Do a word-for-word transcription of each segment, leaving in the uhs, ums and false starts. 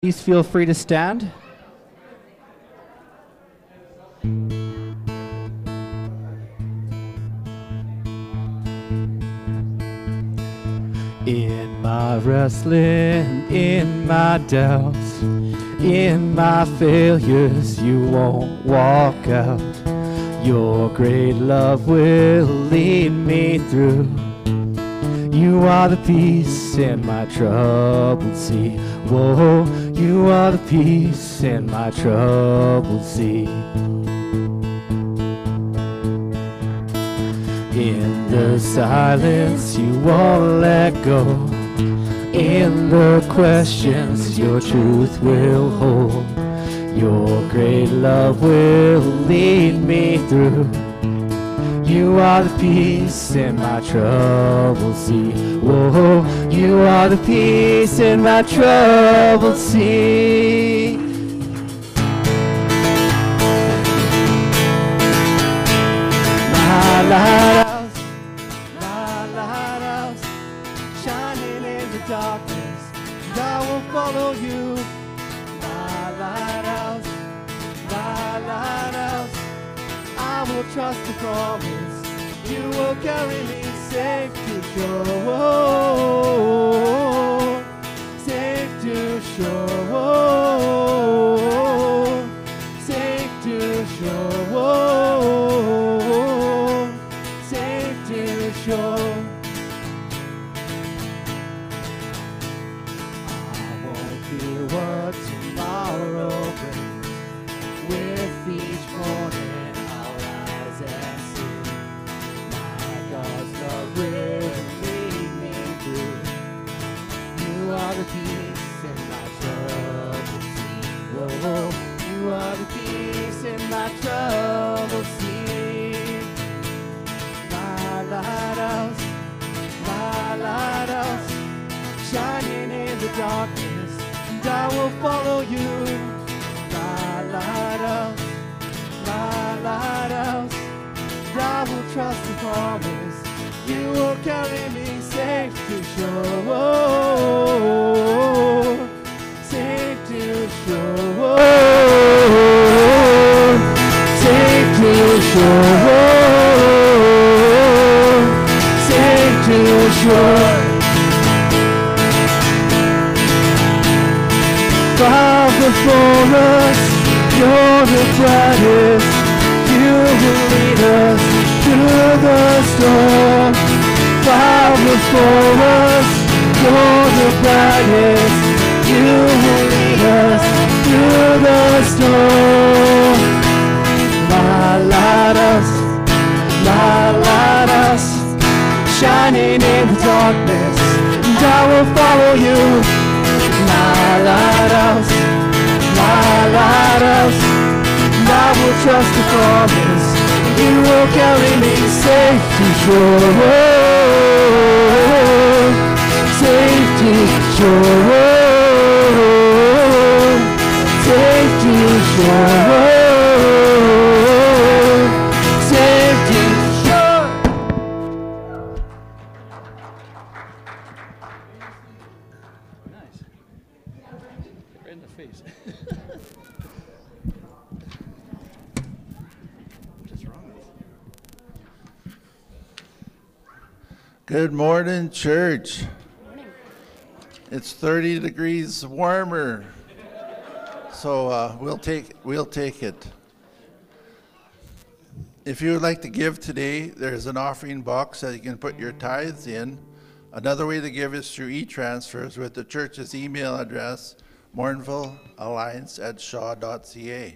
Please feel free to stand. In my wrestling, in my doubts, in my failures, you won't walk out. Your great love will lead me through. You are the peace in my troubled sea. Whoa, you are the peace in my troubled sea. In the silence, you won't let go. In the questions, your truth will hold. Your great love will lead me through. You are the peace in my troubled sea. Whoa, you are the peace in my troubled sea. My lighthouse, my lighthouse, shining in the darkness, and I will follow you. My lighthouse, my lighthouse, I will trust the promise. You will carry me safe to shore, safe to shore, safe to shore, safe to shore. I won't fear what tomorrow brings. With each morning I'll rise and sing. My God's love will lead me through. You are the peace in my troubled sea. Whoa, you are the peace in my troubled sea. My lighthouse, my lighthouse, shining in the darkness, and I will follow you. My lighthouse, my lighthouse, I will trust the promise. You will carry me safe to shore, safe to shore, safe to shore, safe to shore. Far before us, you're the brightest. You will lead us through the storm. Far before us, you're the brightest. You will lead us through the storm. My lighthouse, my lighthouse, shining in the darkness, and I will follow you. My lighthouse, my lighthouse, I will trust the promise. You will carry me safe to shore, safe to shore, safe to shore, safe to shore. Nice. Right in the face. Good morning, church. Morning. It's thirty degrees warmer, so uh, we'll take we'll take it. If you would like to give today, there's an offering box that you can put your tithes in. Another way to give is through e-transfers with the church's email address, morinvillealliance at shaw dot c a.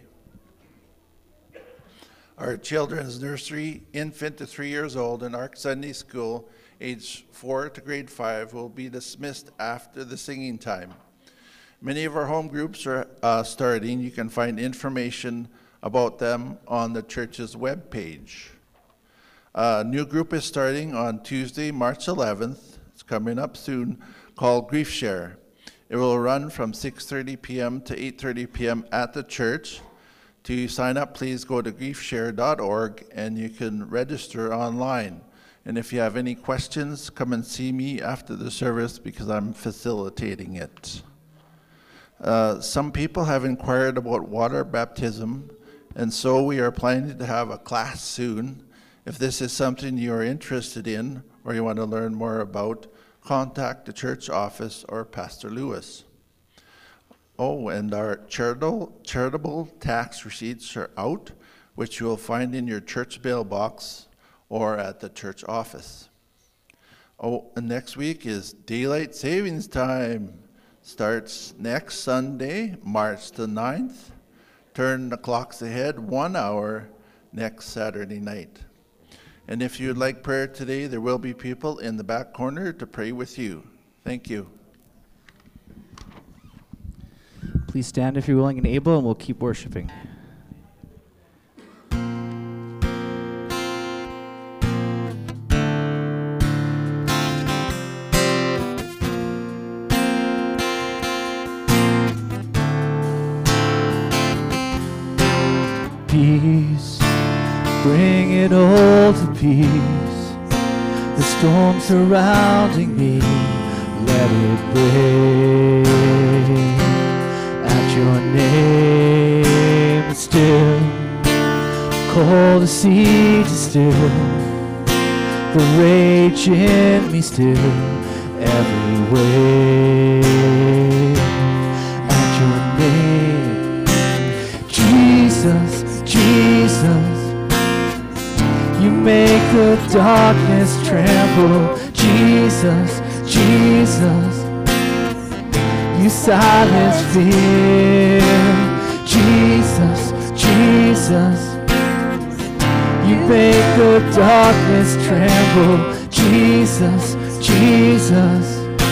Our children's nursery, infant to three years old, and Ark Sunday School, age four to grade five, will be dismissed after the singing time. Many of our home groups are uh, starting. You can find information about them on the church's webpage. A new group is starting on Tuesday, March eleventh. It's coming up soon, called Grief Share. It will run from six thirty p.m. to eight thirty p.m. at the church. To sign up, please go to grief share dot org and you can register online. And if you have any questions, come and see me after the service because I'm facilitating it. Uh, some people have inquired about water baptism, and so we are planning to have a class soon. If this is something you are interested in or you want to learn more about, contact the church office or Pastor Lewis. Oh, and our charitable, charitable tax receipts are out, which you will find in your church mailbox or at the church office. Oh, and next week is Daylight Savings Time. Starts next Sunday, March the ninth. Turn the clocks ahead one hour next Saturday night. And if you'd like prayer today, there will be people in the back corner to pray with you. Thank you. Please stand if you're willing and able, and we'll keep worshiping. Peace, bring it all to peace. The storm surrounding me, let it break. At your name, still, call the sea to still, the rage in me still, every wave. At your name, Jesus, Jesus, you make the darkness tremble. Jesus, Jesus, you silence fear. Jesus, Jesus, you make the darkness tremble. Jesus, Jesus.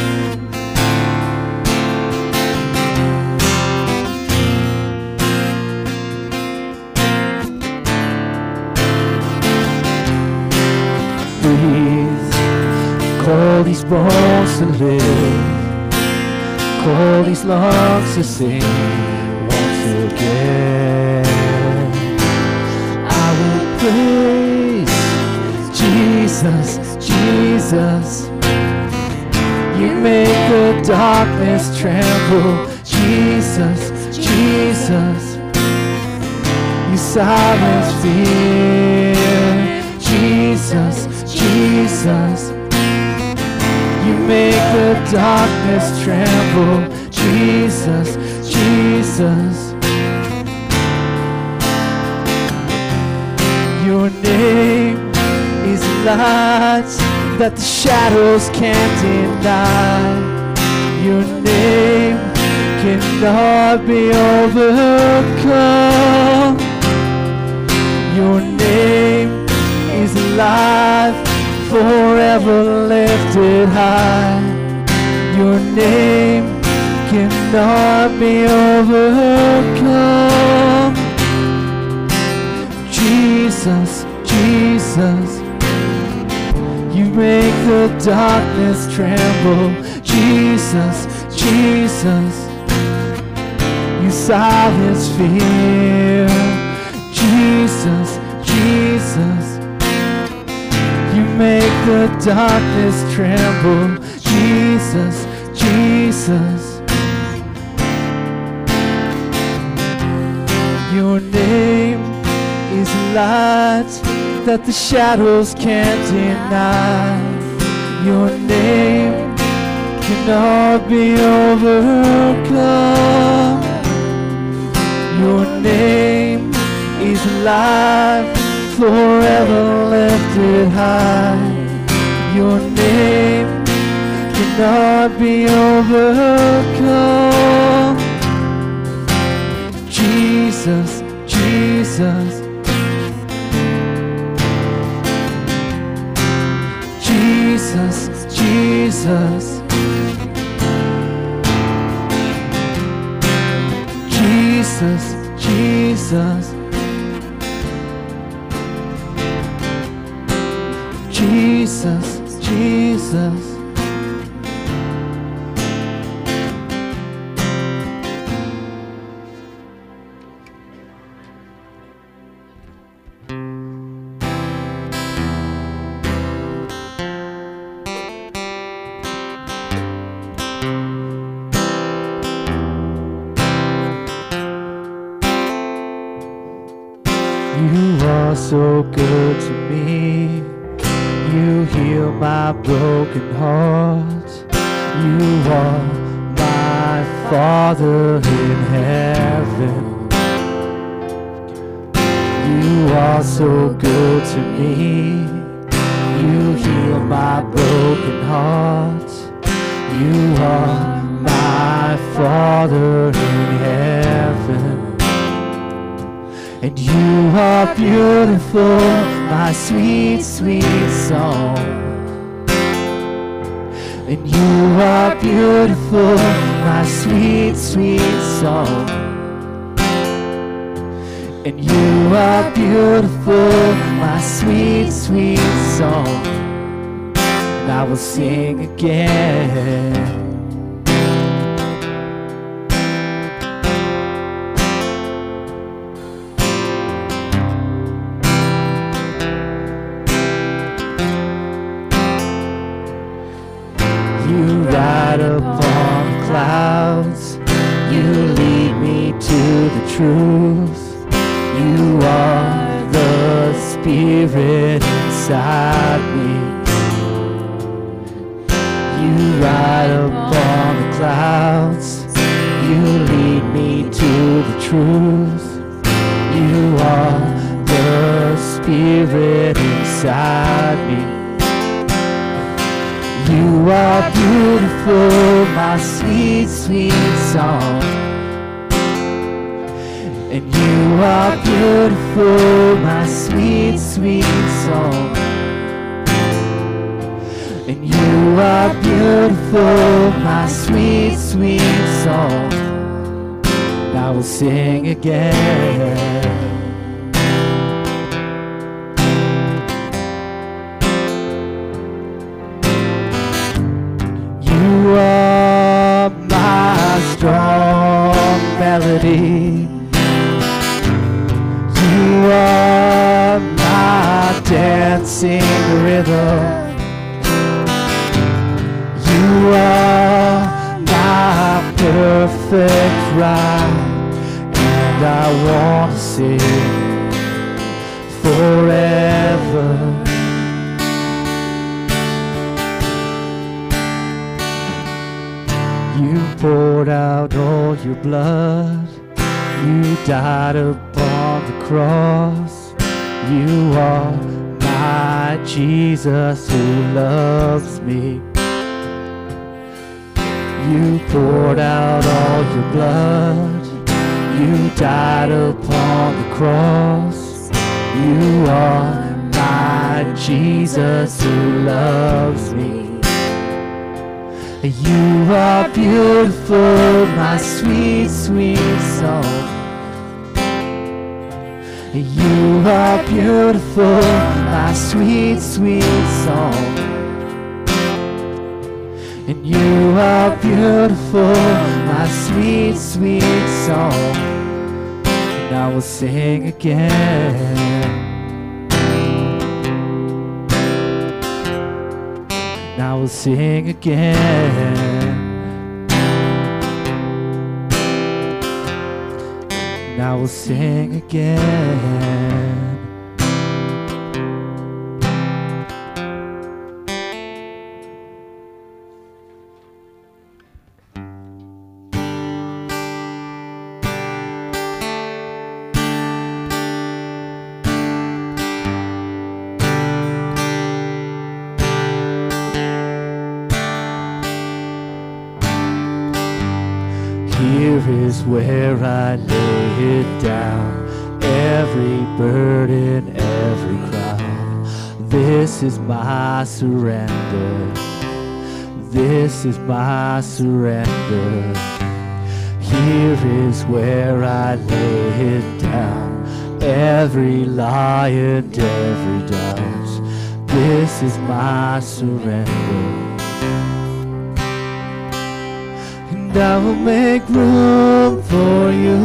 Call these bones to live, call these lungs to sing once again. I will praise Jesus, Jesus. You make the darkness tremble. Jesus, Jesus. You silence fear. Jesus, Jesus. You make the darkness tremble. Jesus, Jesus. Your name is light that the shadows can't deny. Your name cannot be overcome. Your name is alive, forever lifted high. Your name cannot be overcome. Jesus, Jesus, you make the darkness tremble. Jesus, Jesus, you silence fear. Jesus, Jesus, you make the darkness tremble. Jesus, Jesus. Your name is light that the shadows can't deny. Your name cannot be overcome. Your name is alive, forever lifted high. Your name cannot be overcome. Jesus, Jesus. Jesus, Jesus. Jesus, Jesus. Jesus, Jesus. are so good to me. You heal my broken heart. You are my Father in heaven. You are so good to me. You heal my broken heart. You are my Father in heaven. And you are beautiful, my sweet, sweet song. And you are beautiful, my sweet, sweet song. And you are beautiful, my sweet, sweet song. And I will sing again. You ride upon the clouds. You lead me to the truth. You are the Spirit inside me. You ride upon the clouds. You lead me to the truth. You are the Spirit inside me. You are beautiful, my sweet, sweet song. And you are beautiful, my sweet, sweet song. And you are beautiful, my sweet, sweet song. And I will sing again. You are my strong melody. You are my dancing rhythm. You are my perfect rhyme. And I want to sing forever. You poured out all your blood. You died upon the cross. You are my Jesus who loves me. You poured out all your blood. You died upon the cross. You are my Jesus who loves me. You are beautiful, my sweet, sweet song. You are beautiful, my sweet, sweet song. And you are beautiful, my sweet, sweet song. And I will sing again. And I will sing again. And I will sing again. Here is where I lay it down, every burden, every crown. This is my surrender. This is my surrender. Here is where I lay it down, every lie and every doubt. This is my surrender. And I will make room for you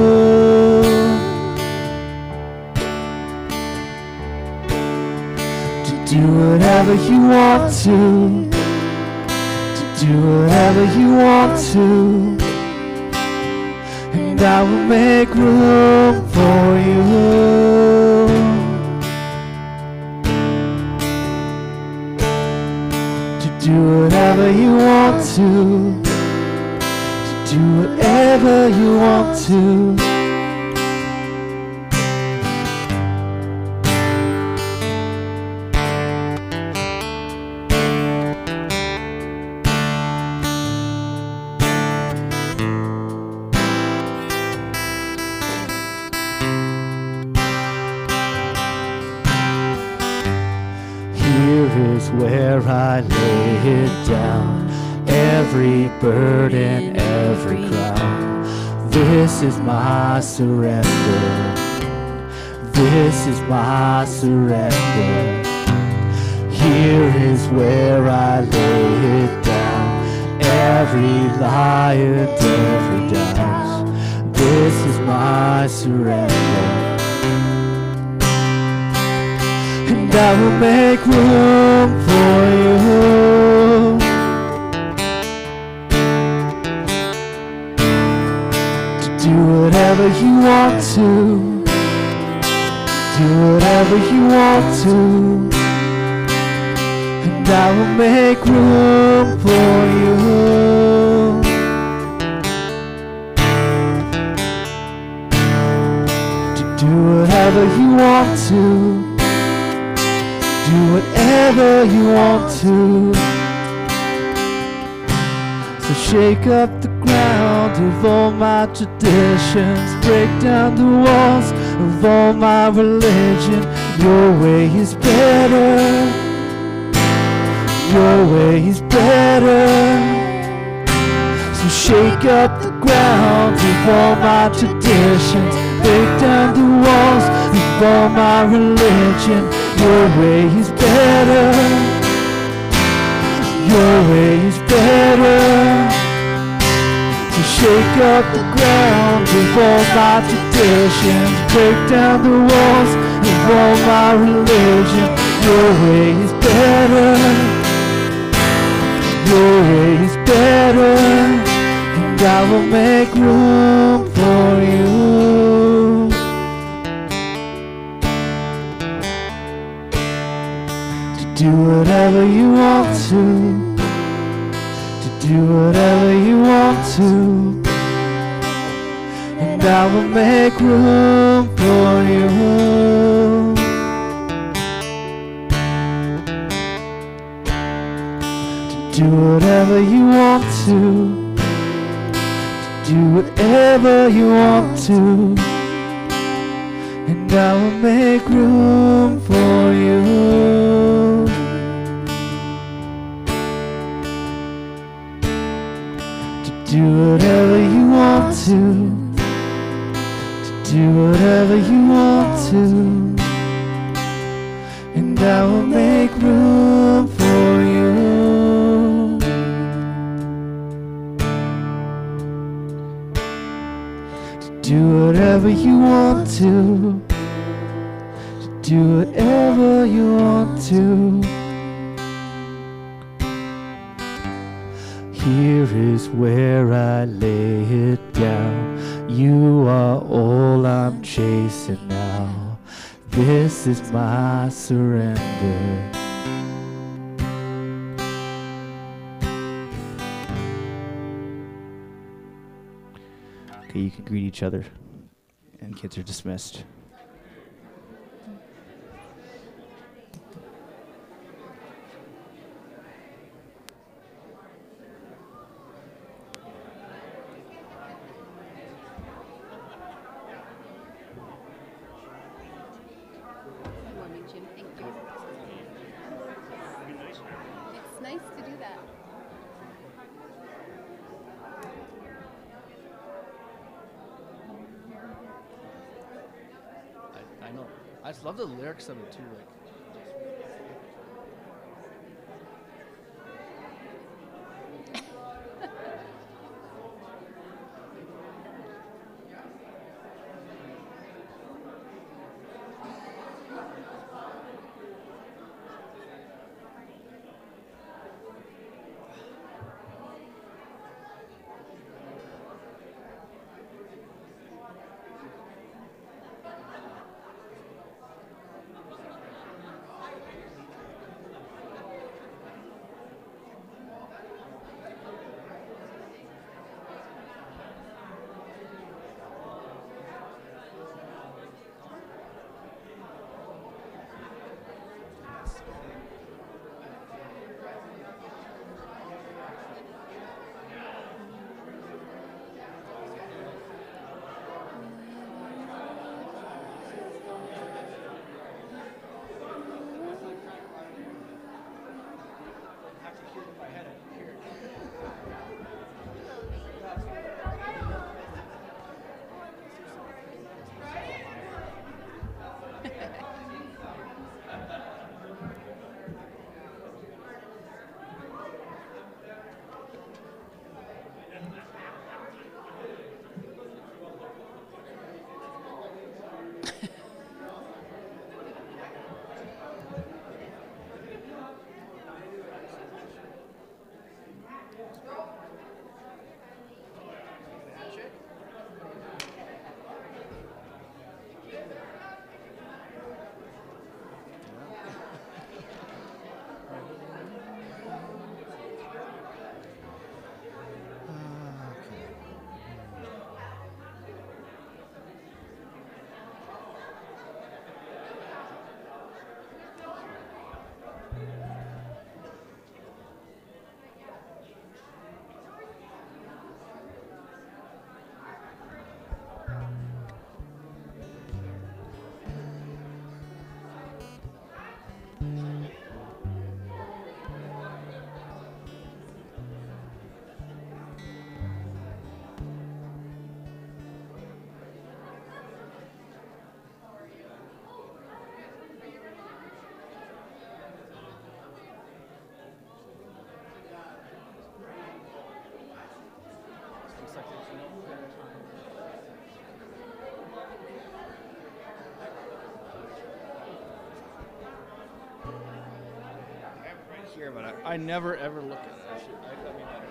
to do whatever you want to, to do whatever you want to. And I will make room for you. do whatever you want to, to do whatever you want to. Where I lay it down, every burden, every crown. This is my surrender. This is my surrender. Here is where I lay it down, every lie and every doubt. This is my surrender. And I will make room for you. To do whatever you want to, do whatever you want to. And I will make room for you. To do whatever you want to, do whatever you want to. So shake up the ground of all my traditions, break down the walls of all my religion. Your way is better, your way is better. So shake up the ground of all my traditions, break down the walls of all my religion. Your way is better, your way is better. So shake up the ground of all my traditions, break down the walls of all my religion. Your way is better, your way is better. And I will make room for you. Do whatever you want to, to do whatever you want to. And I will make room for you. To do whatever you want to, to do whatever you want to. And I will make room for you. Do whatever you want to, to do whatever you want to. And I will make room for you. To do whatever you want to, to do whatever you want to. Here is where I lay it down. You are all I'm chasing now. This is my surrender. Okay, you can greet each other, and kids are dismissed. I just love the lyrics of it too. Like, here, but I, I never ever look at it. I should, I, I mean, I,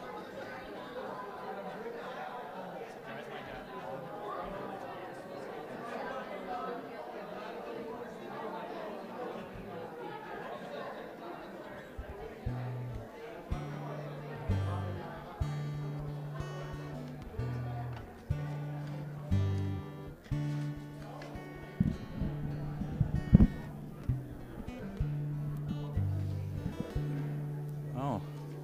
Oh.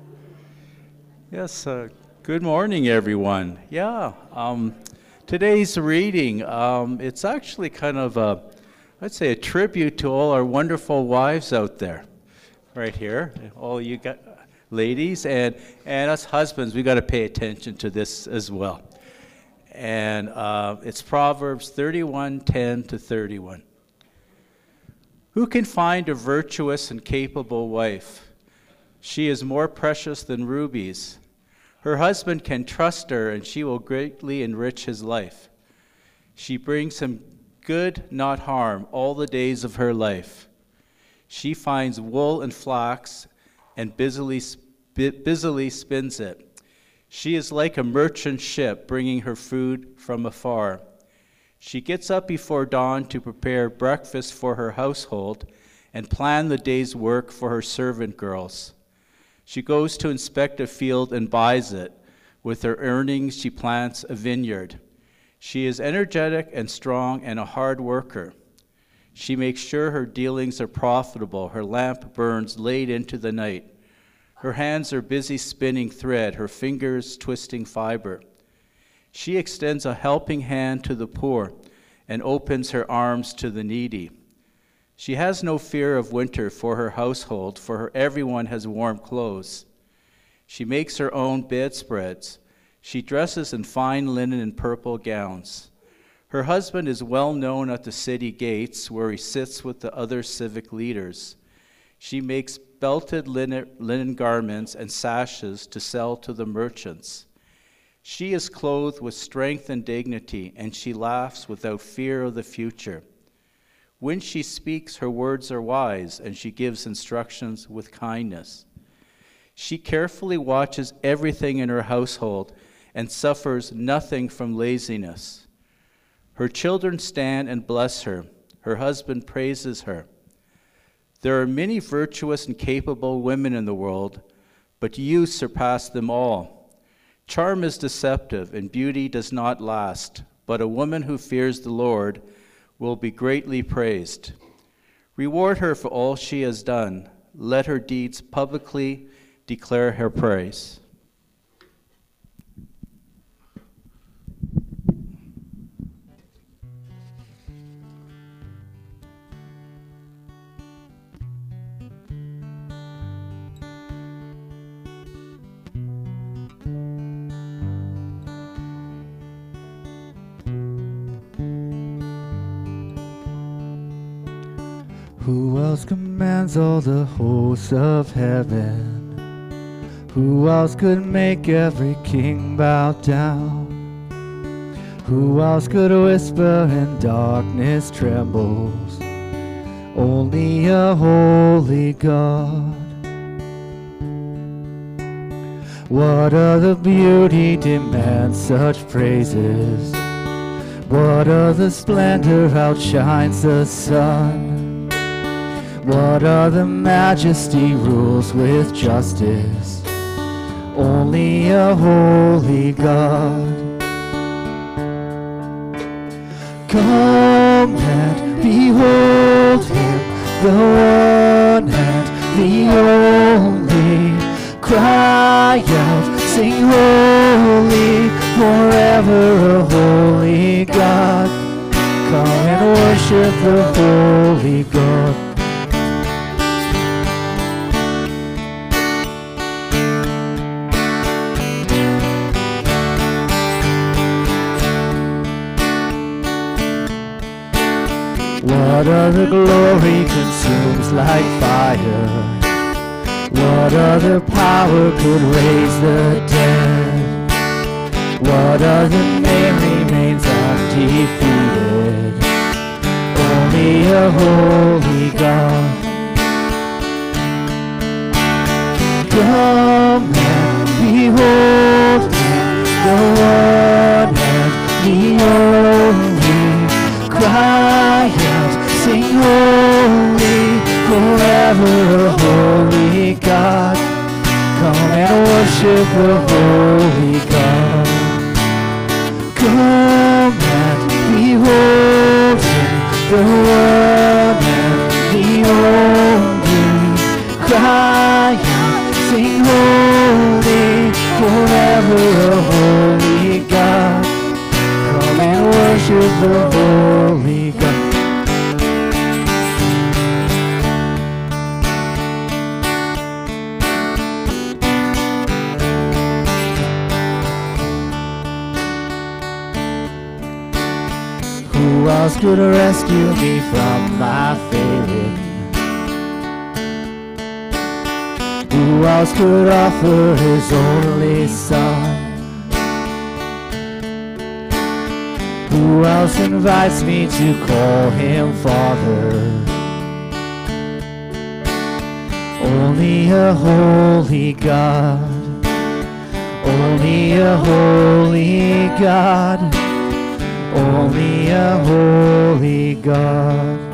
Yes, uh, good morning, everyone. Yeah, um, today's reading, um, it's actually kind of a, I'd say a tribute to all our wonderful wives out there, right here. All you got, ladies, and, and us husbands, we got to pay attention to this as well. And uh, it's Proverbs thirty-one, ten to thirty-one. Who can find a virtuous and capable wife? She is more precious than rubies. Her husband can trust her, and she will greatly enrich his life. She brings him good, not harm, all the days of her life. She finds wool and flax and busily, sp- busily spins it. She is like a merchant ship bringing her food from afar. She gets up before dawn to prepare breakfast for her household and plan the day's work for her servant girls. She goes to inspect a field and buys it. With her earnings, she plants a vineyard. She is energetic and strong and a hard worker. She makes sure her dealings are profitable. Her lamp burns late into the night. Her hands are busy spinning thread, her fingers twisting fiber. She extends a helping hand to the poor and opens her arms to the needy. She has no fear of winter for her household, for her everyone has warm clothes. She makes her own bedspreads. She dresses in fine linen and purple gowns. Her husband is well known at the city gates, where he sits with the other civic leaders. She makes belted linen, linen garments and sashes to sell to the merchants. She is clothed with strength and dignity, and she laughs without fear of the future. When she speaks, her words are wise, and she gives instructions with kindness. She carefully watches everything in her household and suffers nothing from laziness. Her children stand and bless her. Her husband praises her. There are many virtuous and capable women in the world, but you surpass them all. Charm is deceptive, and beauty does not last, but a woman who fears the Lord will be greatly praised. Reward her for all she has done. Let her deeds publicly declare her praise. Who else commands all the hosts of heaven? Who else could make every king bow down? Who else could whisper and darkness trembles? Only a holy God. What other beauty demands such praises? What other splendor outshines the sun? What other majesty rules with justice? Only a holy God. Come and behold him, the one and the only. Cry out, sing holy, forever a holy God. Come and worship the holy God. What other glory consumes like fire? What other power could raise the dead? What other name remains undefeated? Only a holy God. forever a holy God. Come and worship the holy God. Come and behold him, the one and the only. Cry out, sing holy, forever a holy God. Come and worship the holy God. Who else could rescue me from my failing? Who else could offer his only son? Who else invites me to call him Father? Only a holy God. Only a holy God. Only a holy God.